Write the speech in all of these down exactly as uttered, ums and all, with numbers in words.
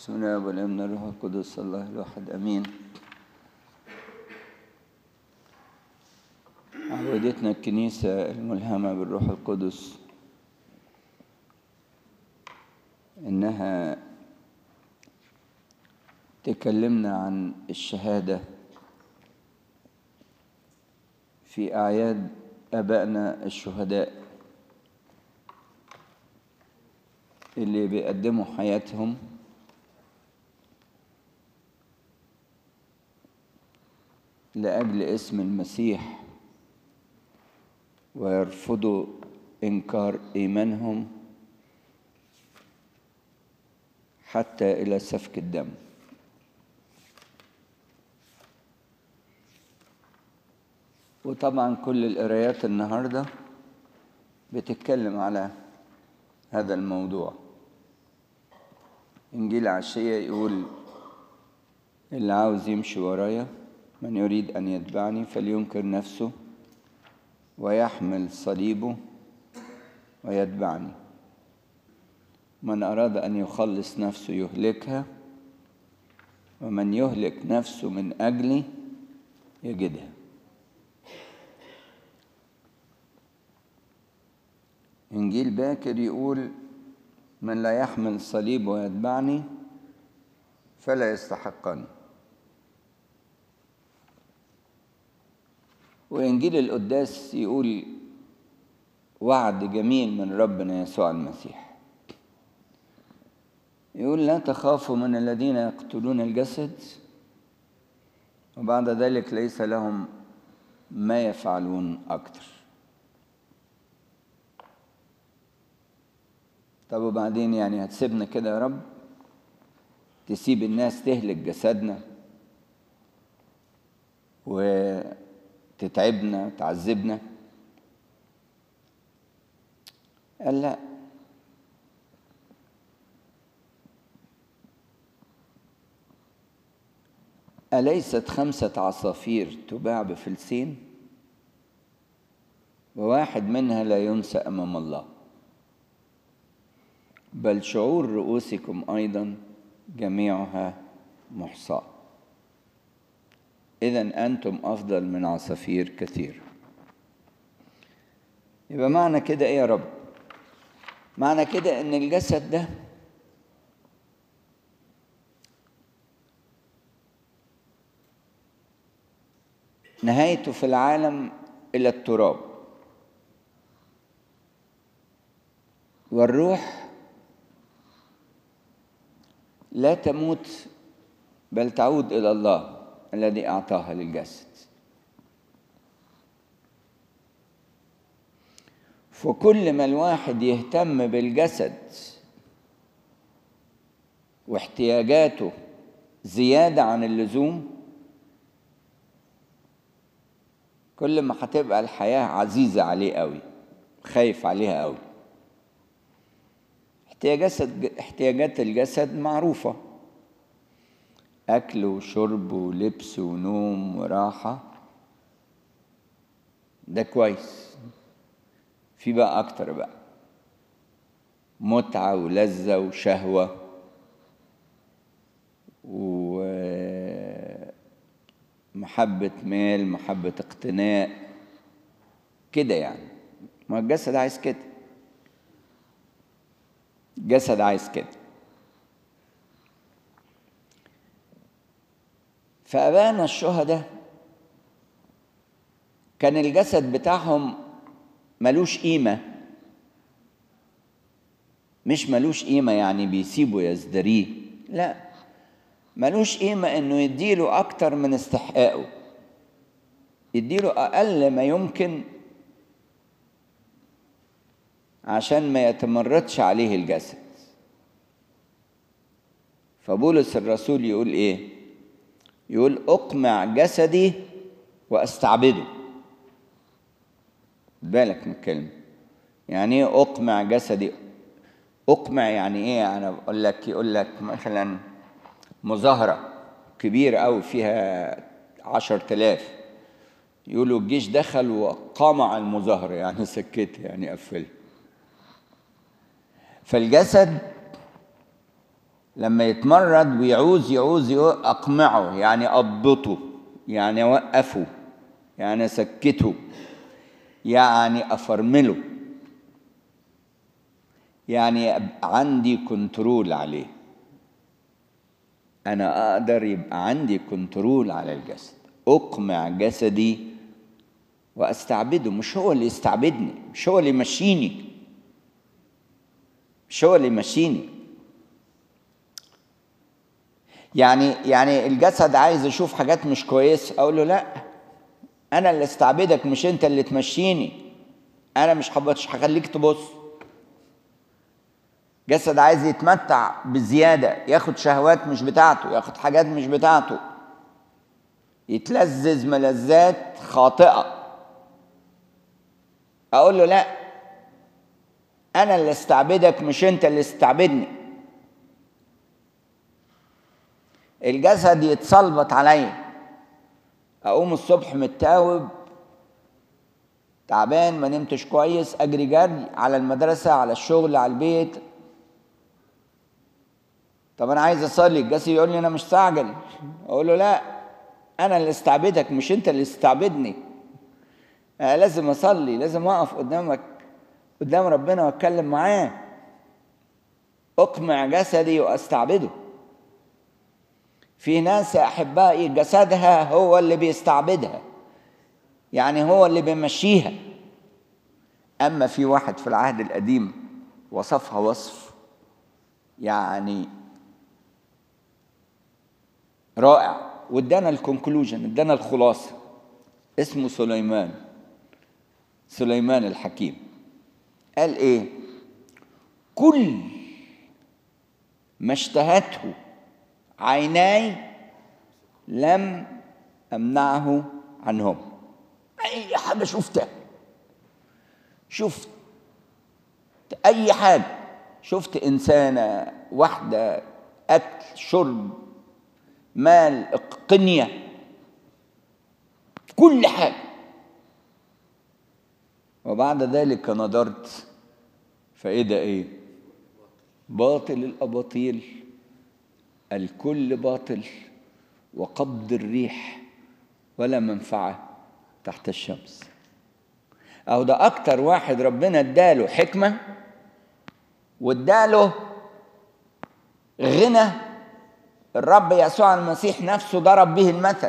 بسم الله والابن الروح القدس الله الواحد امين. عودتنا الكنيسة الملهمة بالروح القدس انها تكلمنا عن الشهادة في اعياد ابائنا الشهداء اللي بيقدموا حياتهم لأجل اسم المسيح ويرفضوا إنكار إيمانهم حتى إلى سفك الدم. وطبعا كل القرايات النهاردة بتتكلم على هذا الموضوع. إنجيل عشية يقول اللي عاوز يمشي ورايا من يريد أن يتبعني فلينكر نفسه ويحمل صليبه ويتبعني. من أراد أن يخلص نفسه يهلكها ومن يهلك نفسه من أجلي يجدها. إنجيل باكر يقول من لا يحمل صليبه ويتبعني فلا يستحقني. وإنجيل القداس يقول وعد جميل من ربنا يسوع المسيح، يقول لا تخافوا من الذين يقتلون الجسد وبعد ذلك ليس لهم ما يفعلون أكتر. طب وبعدين يعني هتسيبنا كده يا رب؟ تسيب الناس تهلك جسدنا وتتعبنا وتعذبنا؟ قال لا، أليست خمسة عصافير تباع بفلسين وواحد منها لا ينسى أمام الله، بل شعور رؤوسكم أيضا جميعها محصاة، إذن أنتم أفضل من عصافير كثير. يبقى معنى كده إيه يا رب؟ معنى كده إن الجسد ده نهايته في العالم إلى التراب، والروح لا تموت بل تعود إلى الله الذي أعطاها للجسد. فكل ما الواحد يهتم بالجسد واحتياجاته زيادة عن اللزوم، كل ما هتبقى الحياة عزيزة عليه قوي، خايف عليها قوي. احتياجات الجسد معروفة، أكل وشرب ولبس ونوم وراحة، ده كويس. في بقى أكتر بقى متعة ولذة وشهوة ومحبة مال، محبة اقتناء كده يعني. ما الجسد عايز كده، الجسد عايز كده. فأبانا الشهداء كان الجسد بتاعهم ملوش قيمة، مش ملوش قيمة يعني بيسيبوا يزدريه، لا، ملوش قيمة انه يديله اكتر من استحقاقه، يديله اقل ما يمكن عشان ما يتمردش عليه الجسد. فبولس الرسول يقول ايه؟ يقول اقمع جسدي واستعبده. بالك من الكلمة، يعني ايه اقمع جسدي؟ اقمع يعني ايه؟ انا بقول لك، يقول لك مثلا مظاهرة كبيرة أوي فيها عشر تلاف، يقولوا الجيش دخل وقمع المظاهرة، يعني سكتها، يعني قفلها. فالجسد لما يتمرد ويعوز يعوز أقمعه، يعني أضبطه، يعني أوقفه، يعني أسكته، يعني أفرمله، يعني أبقى عندي كنترول عليه. أنا أقدر يبقى عندي كنترول على الجسد، أقمع جسدي وأستعبده. مش هو اللي يستعبدني، مش هو اللي يمشيني، مش هو اللي يمشيني. يعني يعني الجسد عايز يشوف حاجات مش كويسة، أقول له لا، أنا اللي استعبدك مش أنت اللي تمشيني. أنا مش هخليك تبص. جسد عايز يتمتع بزيادة، ياخد شهوات مش بتاعته، ياخد حاجات مش بتاعته، يتلذذ ملذات خاطئة. أقول له لا، أنا اللي استعبدك مش أنت اللي استعبدني. الجسد يتسلبط عليا، أقوم الصبح متاوب تعبان، ما نمتش كويس، أجري جري على المدرسة، على الشغل، على البيت. طب أنا عايز أصلي، الجسد يقول لي أنا مش مستعجل. أقول له لا، أنا اللي استعبدك مش أنت اللي استعبدني. أنا لازم أصلي، لازم أقف قدامك قدام ربنا وأتكلم معاه. أقمع جسدي وأستعبده. في ناس يا أحبائي جسدها هو اللي بيستعبدها، يعني هو اللي بيمشيها. أما في واحد في العهد القديم وصفها وصف يعني رائع، وادانا الكونكلوجن، ادانا الخلاصة. اسمه سليمان، سليمان الحكيم. قال ايه؟ كل ما اشتهته عيناي لم امنعه عنهم. اي حاجة شفتها، شفت اي حاجة، شفت انسانة، واحدة، اكل، شرب، مال، قنية، كل حاجة. وبعد ذلك نظرت فإذا إيه؟ باطل الأباطيل، الكل باطل، وقبض الريح ولا منفعة تحت الشمس. أو ده أكتر واحد ربنا اداله حكمة واداله غنى. الرب يسوع المسيح نفسه ضرب به المثل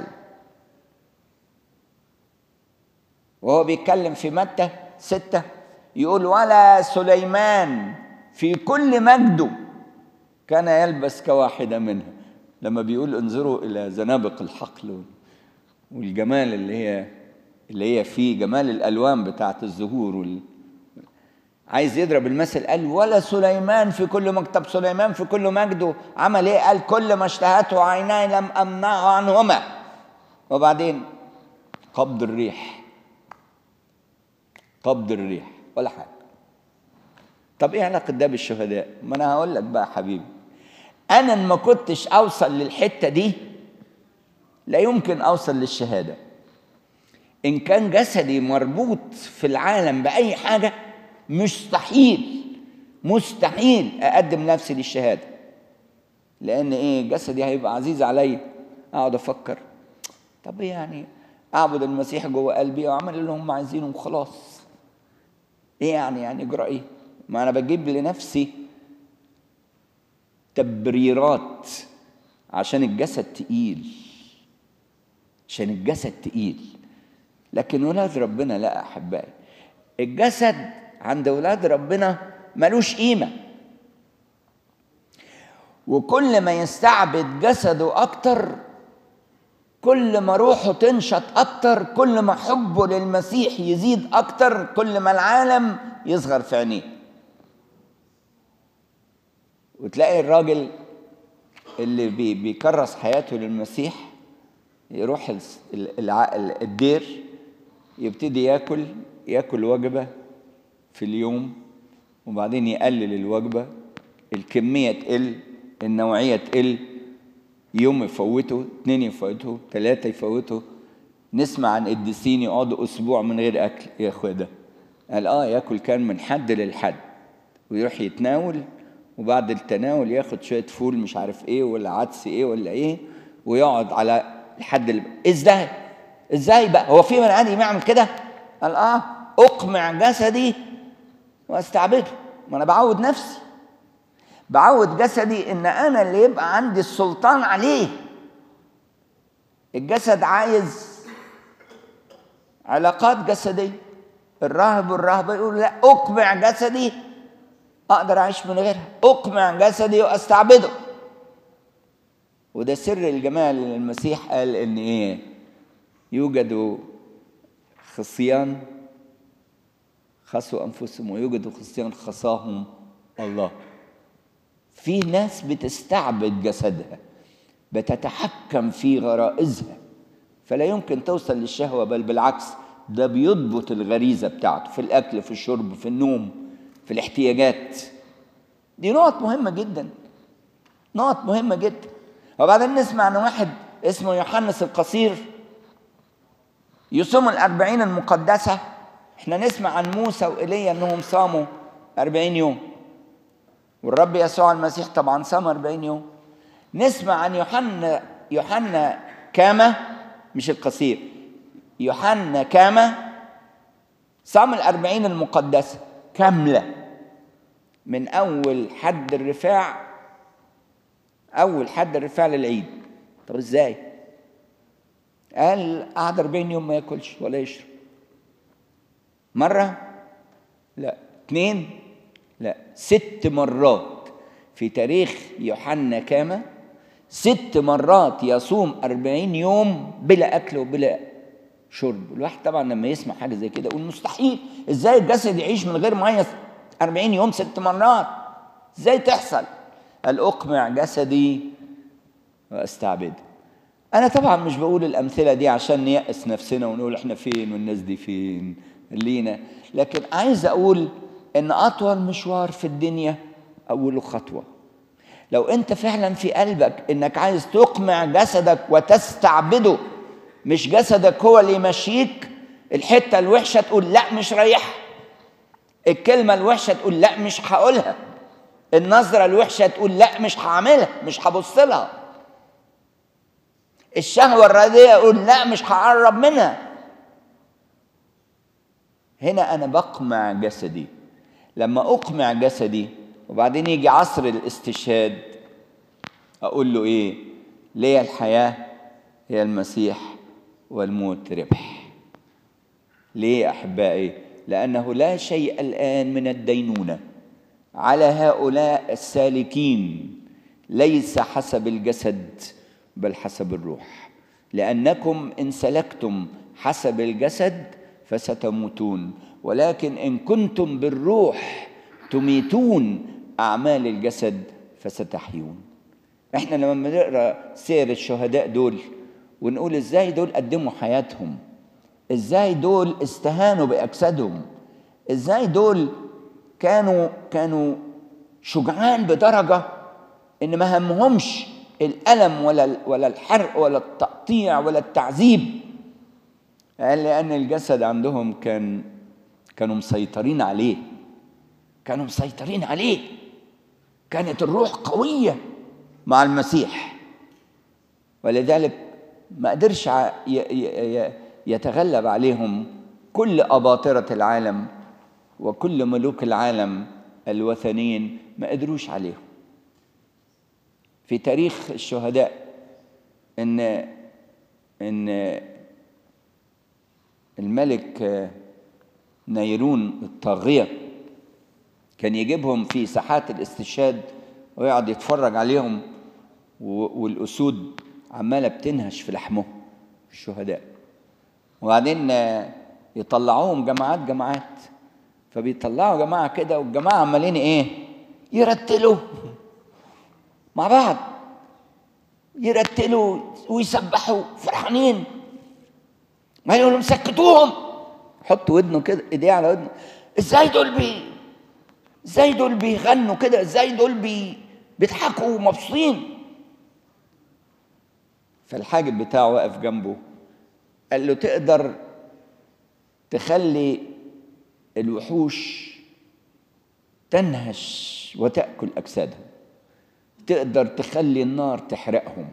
وهو بيتكلم في متى ستة، يقول ولا سليمان في كل مجده كان يلبس كواحدة منها. لما بيقول انظروا إلى زنابق الحقل والجمال اللي هي اللي هي فيه جمال الألوان بتاعت الزهور وال... عايز يضرب المثل، قال ولا سليمان في كل مجد. طب سليمان في كل مجده عمل ايه؟ قال كل ما اشتهته عيناي لم أمنعه عنهما. وبعدين قبض الريح، قبض الريح ولا حاجة. طب ايه علاقة ده بالشهداء؟ ما انا هقول لك بقى حبيبي، انا ما كنتش اوصل للحتة دي لا يمكن اوصل للشهادة. ان كان جسدي مربوط في العالم باي حاجة مستحيل مستحيل اقدم نفسي للشهادة. لان ايه؟ جسدي هيبقى عزيز عليا. اقعد افكر طب يعني اعبد المسيح جوه قلبي واعمل اللي هم عايزينه وخلاص. ايه يعني يعني اجرى ايه؟ ما انا بجيب لنفسي تبريرات عشان الجسد تقيل، عشان الجسد تقيل. لكن ولاد ربنا لا احبائي، الجسد عند ولاد ربنا ملوش قيمة. وكل ما يستعبد جسده اكتر، كل ما روحه تنشط اكتر، كل ما حبه للمسيح يزيد اكتر، كل ما العالم يصغر في عينيه. وتلاقي الراجل اللي بي بيكرس حياته للمسيح يروح الدير، يبتدي ياكل ياكل وجبة في اليوم، وبعدين يقلل الوجبة، الكمية تقل، النوعية تقل، يوم يفوته، اتنين يفوته، تلاتة يفوته. نسمع عن قديسين يقعدوا أسبوع من غير أكل. يا أخوة ده قال آه ياكل كان من حد للحد، ويروح يتناول وبعد التناول ياخد شويه فول مش عارف ايه ولا عدس ايه ولا ايه، ويقعد على الحد اللي ازاي ازاي بقى هو في بني ادم يعمل كده؟ قال اه اقمع جسدي واستعبده. ما انا بعود نفسي، بعود جسدي ان انا اللي يبقى عندي السلطان عليه. الجسد عايز علاقات جسديه. الراهب والراهبه يقول لا، اقمع جسدي اقدر اعيش من غيرها، اقمع جسدي واستعبده. وده سر الجمال. المسيح قال ان ايه؟ يوجد خصيان خصوا انفسهم ويوجد خصيان خصاهم الله. في ناس بتستعبد جسدها، بتتحكم في غرائزها، فلا يمكن توصل للشهوة، بل بالعكس ده بيضبط الغريزة بتاعته في الأكل، في الشرب، في النوم، في الاحتياجات. دي نقط مهمة جدا، نقط مهمة جدا. وبعدين نسمع عن واحد اسمه يوحنس القصير يصوم الأربعين المقدسة. احنا نسمع عن موسى وإيليا أنهم صاموا أربعين يوم، والرب يسوع المسيح طبعا صام أربعين يوم. نسمع عن يوحنا يوحنا كاما، مش القصير، يوحنا كاما صام الأربعين المقدسة كاملة من أول حد الرفاع، أول حد الرفاع للعيد. طب إزاي؟ قال قعد أربعين يوم ما ياكلش ولا يشرب. مرة؟ لا. اثنين؟ لا. ست مرات في تاريخ يوحنا كاما، ست مرات يصوم أربعين يوم بلا أكل وبلا شرب. الواحد طبعا لما يسمع حاجة زي كده يقول مستحيل، إزاي الجسد يعيش من غير مية أربعين يوم ست مرات؟ إزاي تحصل؟ قال أقمع جسدي وأستعبده. أنا طبعا مش بقول الأمثلة دي عشان نيأس نفسنا ونقول إحنا فين والناس دي فين لينا، لكن عايز أقول إن أطول مشوار في الدنيا أوله خطوة. لو أنت فعلا في قلبك إنك عايز تقمع جسدك وتستعبده، مش جسدك هو اللي يمشيك، الحتة الوحشة تقول لا مش رايحها، الكلمة الوحشة تقول لا مش هقولها، النظرة الوحشة تقول لا مش هعملها، مش هبص لها، الشهوة الرديئة يقول لا مش هقرب منها. هنا أنا بقمع جسدي. لما أقمع جسدي وبعدين يجي عصر الاستشهاد أقول له إيه؟ ليه الحياة هي المسيح والموت ربح. ليه أحبائي؟ لأنه لا شيء الآن من الدينونة على هؤلاء السالكين ليس حسب الجسد بل حسب الروح، لأنكم إن سلكتم حسب الجسد فستموتون، ولكن إن كنتم بالروح تميتون أعمال الجسد فستحيون. إحنا لما بنقرأ سير الشهداء دول ونقول إزاي دول قدموا حياتهم، إزاي دول استهانوا بأجسادهم، إزاي دول كانوا كانوا شجعان بدرجة إن ما همهمش الألم ولا ولا الحرق ولا التقطيع ولا التعذيب، لأن الجسد عندهم كان كانوا مسيطرين عليه، كانوا مسيطرين عليه. كانت الروح قوية مع المسيح، ولذلك ما قدرش يتغلب عليهم كل أباطرة العالم وكل ملوك العالم الوثنيين، ما قدروش عليهم. في تاريخ الشهداء إن إن الملك نيرون الطاغية كان يجيبهم في ساحات الاستشهاد ويقعد يتفرج عليهم، والأسود عمالة بتنهش في لحمهم الشهداء، وبعدين يطلعوهم جماعات جماعات، فبيطلعوا جماعة كده والجماعة عمالين إيه؟ يرتلوا مع بعض، يرتلوا ويسبحوا فرحانين. ما يقولوا مسكتوهم، حطوا ودنه كده، ايديه على ودنه، ازاي دول بي ازاي دول بيغنوا كده، ازاي دول بي بيضحكوا ومبسوطين. فالحاجب بتاعه واقف جنبه قال له تقدر تخلي الوحوش تنهش وتأكل أجسادهم، تقدر تخلي النار تحرقهم،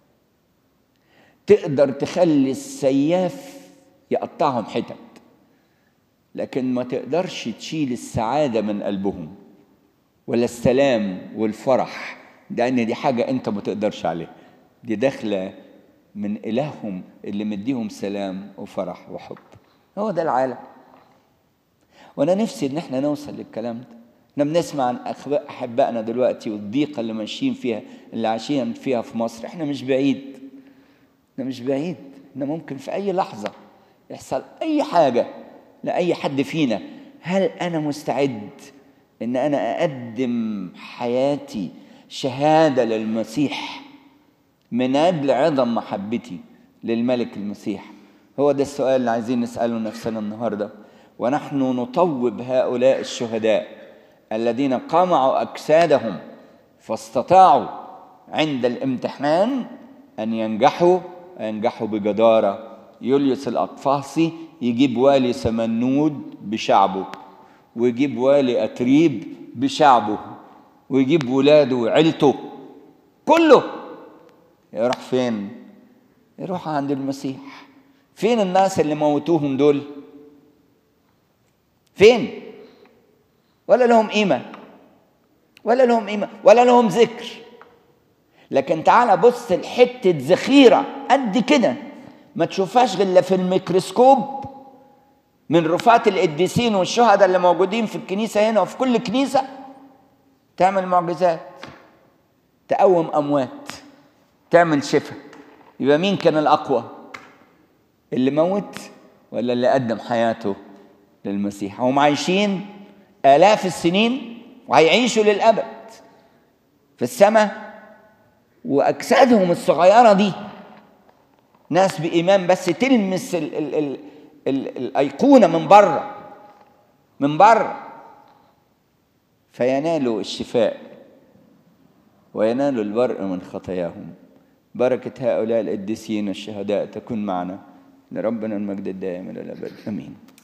تقدر تخلي السياف يقطعهم حتت، لكن ما تقدرش تشيل السعادة من قلبهم ولا السلام والفرح، لأن دي حاجة أنت ما تقدرش عليها، دي داخلة من إلههم اللي مديهم سلام وفرح وحب. هو ده العالم. وأنا نفسي إن احنا نوصل للكلام ده. احنا بنسمع عن أحبائنا دلوقتي والضيقة اللي ماشيين فيها، اللي عايشين فيها في مصر. احنا مش بعيد، احنا مش بعيد، احنا ممكن في أي لحظة يحصل أي حاجة لأي حد فينا. هل أنا مستعد إن أنا أقدم حياتي شهادة للمسيح من أجل عظم محبتي للملك المسيح؟ هو ده السؤال اللي عايزين نسأله نفسنا النهاردة. ونحن نطوب هؤلاء الشهداء الذين قمعوا أجسادهم فاستطاعوا عند الامتحان أن ينجحوا ينجحوا بجدارة. يوليوس الأقفاصي يجيب والي سمنود بشعبه، ويجيب والي أتريب بشعبه، ويجيب ولاده وعيلته كله، يروح فين؟ يروح عند المسيح. فين الناس اللي موتوهم دول؟ فين؟ ولا لهم قيمة، ولا لهم قيمة، ولا لهم ذكر. لكن تعال بص الحتة ذخيرة قد كده ما تشوفهاش غير في الميكروسكوب من رفات القديسين والشهداء اللي موجودين في الكنيسة هنا وفي كل كنيسة، تعمل معجزات، تقوم أموات، تعمل شفاء. يبقى مين كان الأقوى؟ اللي موت ولا اللي قدم حياته للمسيح؟ هم عايشين آلاف السنين وهيعيشوا للأبد في السماء، وأجسادهم الصغيرة دي ناس بإيمان بس تلمس ال ال ال ال الأيقونة من بره من بره فينالوا الشفاء وينالوا البرء من خطاياهم. بركة هؤلاء القديسين الشهداء تكون معنا، لربنا المجد الدائم إلى الأبد، آمين.